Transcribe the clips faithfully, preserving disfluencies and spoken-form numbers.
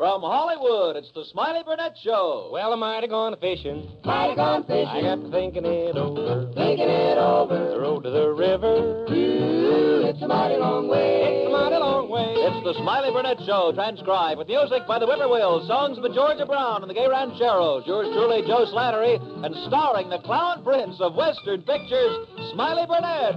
From Hollywood, it's the Smiley Burnett Show. Well, am I gone fishing? Mighty gone fishing. I got to thinking it over. Thinking it over. The road to the river. Ooh, it's a mighty long way. It's a mighty long way. It's the Smiley Burnett Show, transcribed with music by the Whippoorwills, songs by Georgia Brown and the Gay Rancheros, yours truly, Joe Slattery, and starring the clown prince of Western pictures, Smiley Burnett.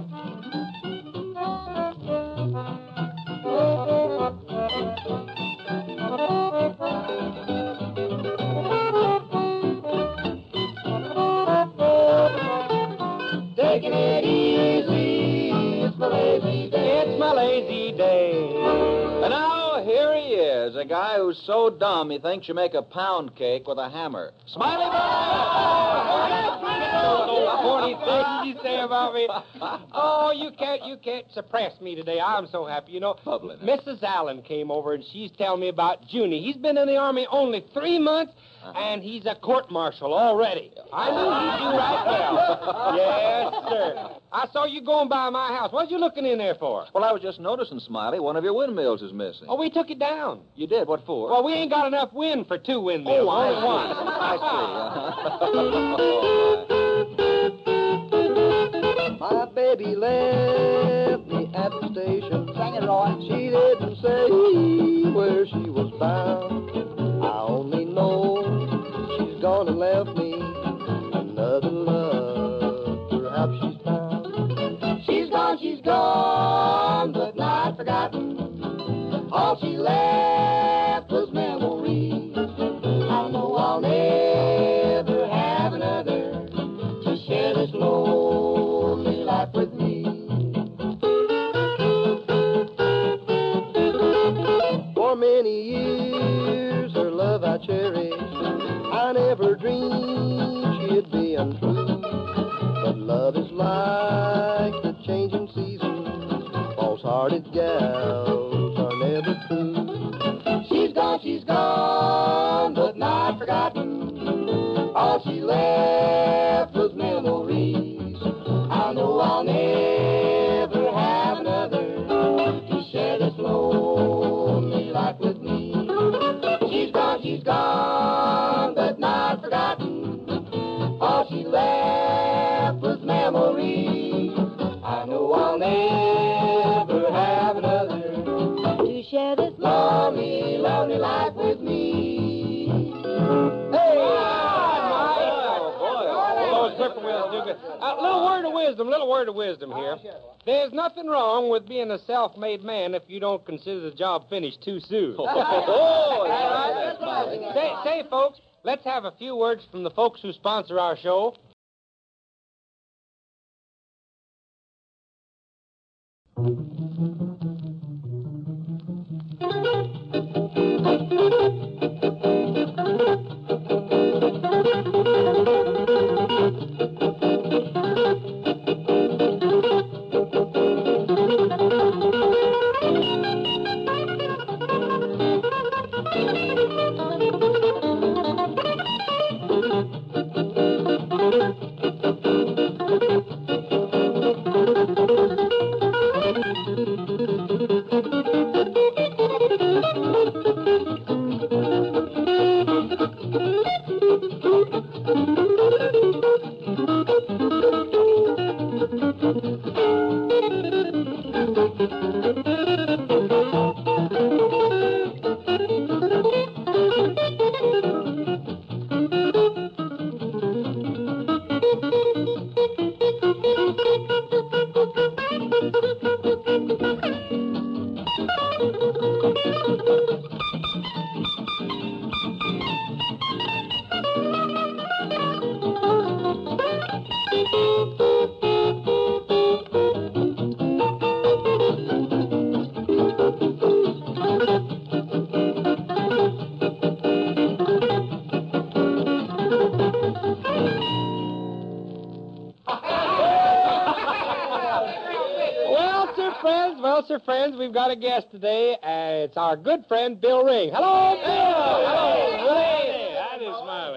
Taking it easy, it's my lazy day. It's my lazy day. And now, here he is, a guy who's so dumb he thinks you make a pound cake with a hammer. Smiley Burnett! What do you think you say about me? Oh, you can't, you can't suppress me today. I'm so happy. You know, Public. Missus Allen came over and she's telling me about Junie. He's been in the Army only three months, Uh-huh. and he's a court-martial already. I knew he'd do right well. Yes, sir. I saw you going by my house. What you looking in there for? Well, I was just noticing, Smiley, one of your windmills is missing. Oh, we took it down. You did? What for? Well, we ain't got enough wind for two windmills. Oh, I only see. one. I see. My baby left me at the station. Sing it, Roy. She didn't say where she was bound. I only know she's gone and left me another love. Perhaps she's found. She's gone, she's gone, but not forgotten. All she left was memories. I know I'll never have another to share this lonely life with me. For many years her love I cherished. I never dreamed she'd be untrue. But love is like the changing seasons. False-hearted gals are never true. She's gone, she's gone, but not forgotten. All she left was memories. I know I'll never have another to share this lonely life with me. She's gone, she's gone, but not forgotten. All she left was memories. I know I'll never have another to share this lonely, lonely life with me. Hey! Those whippoorwills do good. A little word of wisdom, little word of wisdom here. There's nothing wrong with being a self-made man if you don't consider the job finished too soon. Oh, That's right. Say, say, folks, let's have a few words from the folks who sponsor our show. Well, sir, friends, we've got a guest today, and it's our good friend, Bill Ring. Hello, Bill! Hello, Ring! That is Smiley. Say,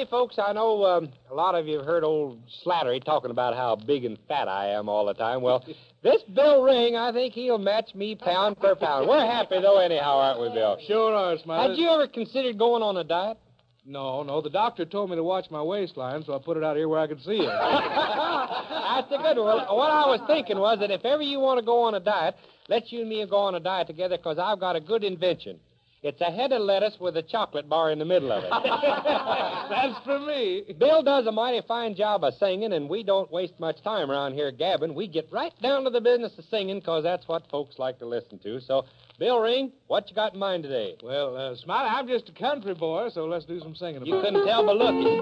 folks, I know um, a lot of you have heard old Slattery talking about how big and fat I am all the time. Well, this Bill Ring, I think he'll match me pound per pound. We're happy, though, anyhow, aren't we, Bill? Sure are, Smiley. Had you ever considered going on a diet? No, no. The doctor told me to watch my waistline, so I put it out here where I could see it. That's a good one. What I was thinking was that if ever you want to go on a diet, let you and me go on a diet together, because I've got a good invention. It's a head of lettuce with a chocolate bar in the middle of it. That's for me. Bill does a mighty fine job of singing, and we don't waste much time around here gabbing. We get right down to the business of singing, because that's what folks like to listen to. So, Bill Ring, what you got in mind today? Well, uh, Smiley, I'm just a country boy, so let's do some singing about You it. couldn't tell by looking.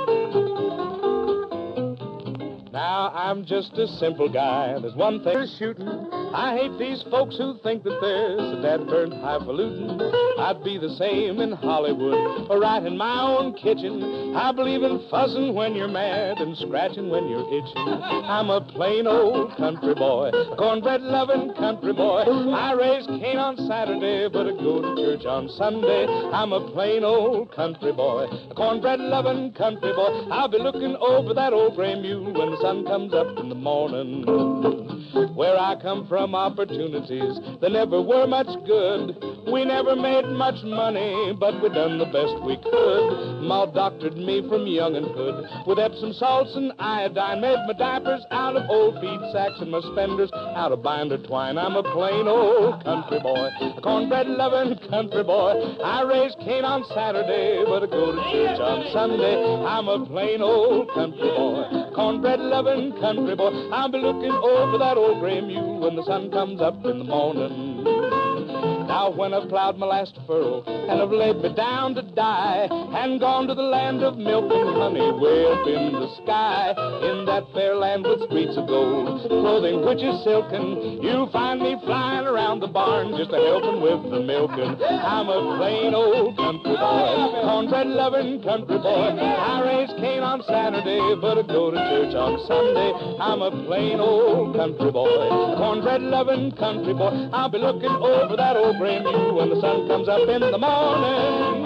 Now, I'm just a simple guy. There's one thing shooting. I hate these folks who think that there's a dad-burnt highfalutin. I'd be the same in Hollywood or right in my own kitchen. I believe in fussing when you're mad and scratching when you're itching. I'm a plain old country boy, a cornbread-loving country boy. I raise Cain on Saturday, but I go to church on Sunday. I'm a plain old country boy, a cornbread-loving country boy. I'll be looking over that old gray mule when the sun comes up in the morning. Where I come from, opportunities, they never were much good. We never made much money, but we done the best we could. Ma doctored me from young and good with Epsom salts and iodine. Made my diapers out of old feed sacks and my spenders out of binder twine. I'm a plain old country boy, a cornbread-loving country boy. I raise Cain on Saturday, but I go to church on Sunday. I'm a plain old country boy, cornbread-loving country boy. I'll be looking over that old gray mule when the sun comes up in the morning. Now when I've plowed my last furrow and I've laid me down to die and gone to the land of milk and honey way up in the sky, in that fair land with streets of gold, clothing which is silken, you'll find me flying around the barn just a-helping with the milking. I'm a plain old country boy, cornbread-loving country boy. I raise Cain on Saturday, but I go to church on Sunday. I'm a plain old country boy, cornbread-loving country boy. I'll be looking over that old gray mule when the sun comes up in the morning.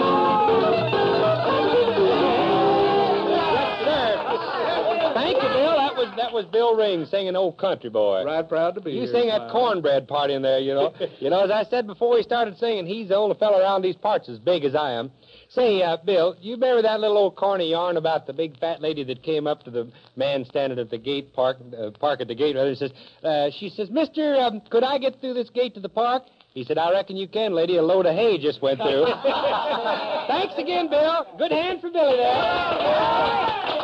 Thank you, Bill. That was that was Bill Ring singing Old Country Boy. Right proud to be You here. sing that Smiley. cornbread part in there, you know. You know, as I said before we started singing, he's the only fellow around these parts as big as I am. Say, uh, Bill, you remember that little old corny yarn about the big fat lady that came up to the man standing at the gate, park, uh, park at the gate, rather, and says, uh, she says, Mister, um, could I get through this gate to the park? He said, I reckon you can, lady. A load of hay just went through. Thanks again, Bill. Good hand for Billy there.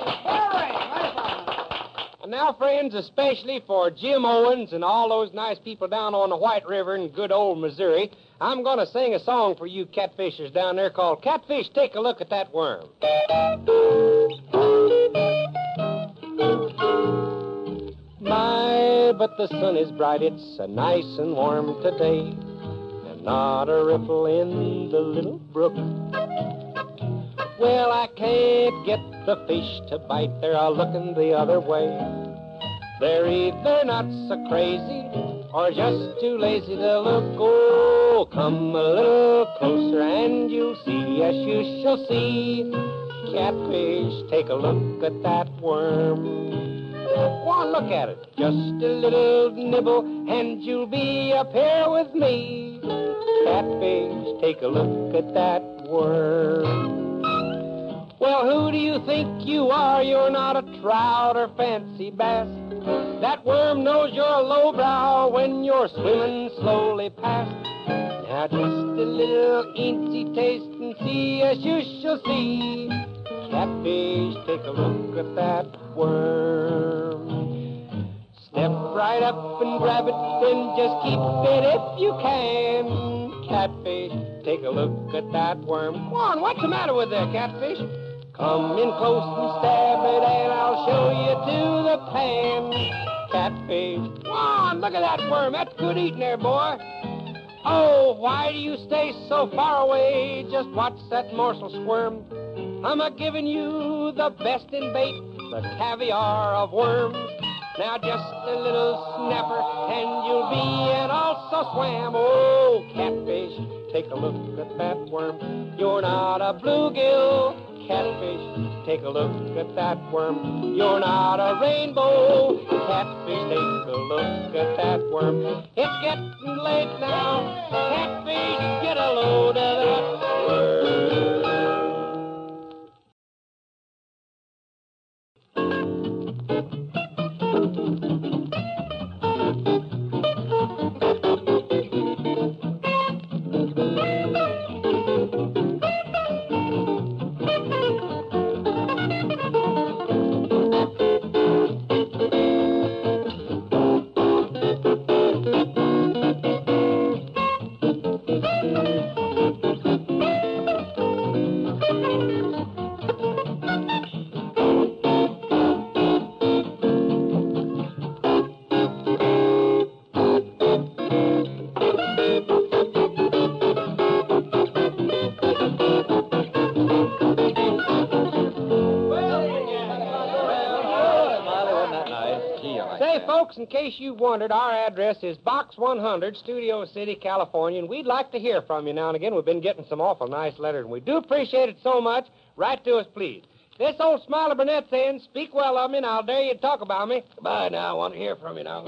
And now, friends, especially for Jim Owens and all those nice people down on the White River in good old Missouri, I'm going to sing a song for you catfishers down there called Catfish, Take a Look at That Worm. My, but the sun is bright, it's a nice and warm today, and not a ripple in the little brook. Well, I can't get the fish to bite, they're all looking the other way. They're either not so crazy or just too lazy to look. Oh, come a little closer and you'll see, yes, you shall see. Catfish, take a look at that worm. Go on, look at it. Just a little nibble and you'll be up here with me. Catfish, take a look at that worm. Well, who do you think you are? You're not a trout or fancy bass. That worm knows you're a lowbrow when you're swimming slowly past. Now just a little eensy taste and see, as you shall see. Catfish, take a look at that worm. Step right up and grab it, then just keep it if you can. Catfish, take a look at that worm. Come on, what's the matter with that catfish? Come in close and stab it, and I'll show you to the pan. Catfish, come on, look at that worm. That's good eating there, boy. Oh, why do you stay so far away? Just watch that morsel squirm. I'm a-giving you the best in bait, the caviar of worms. Now just a little snapper, and you'll be an also swam. Oh, catfish, take a look at that worm. You're not a bluegill. catfish, take a look at that worm. You're not a rainbow. Catfish, take a look at that worm. It's getting late now. Catfish, get a load of that worm. Say, folks, in case you wondered, our address is Box one hundred, Studio City, California, and we'd like to hear from you now and again. We've been getting some awful nice letters, and we do appreciate it so much. Write to us, please. This old Smiley Burnett saying, speak well of me, and I'll dare you to talk about me. Goodbye now. I want to hear from you now.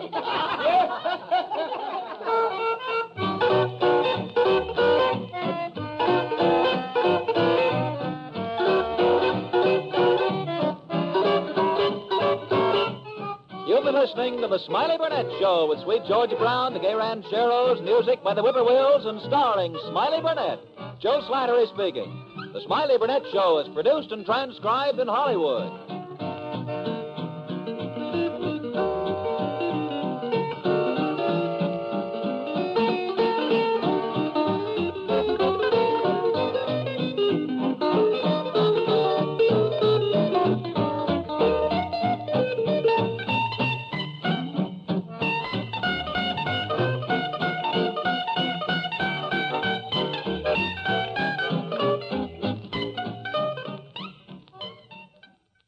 You've been listening to The Smiley Burnett Show with Sweet Georgia Brown, the Gay Rancheros, music by the Whippoorwills, and starring Smiley Burnett. Joe Slattery speaking. The Smiley Burnett Show is produced and transcribed in Hollywood.